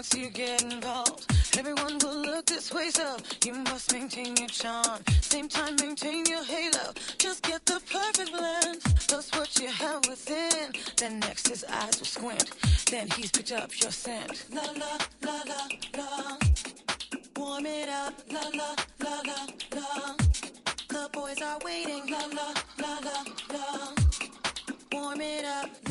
once you get involved, everyone will look this way, so you must maintain your charm. Same time, maintain your halo. Just get the perfect blend. That's what you have within. Then next his eyes will squint. Then he's picked up your scent. La la la la la. Warm it up. La la la la la. The boys are waiting. La la la la la. Warm it up.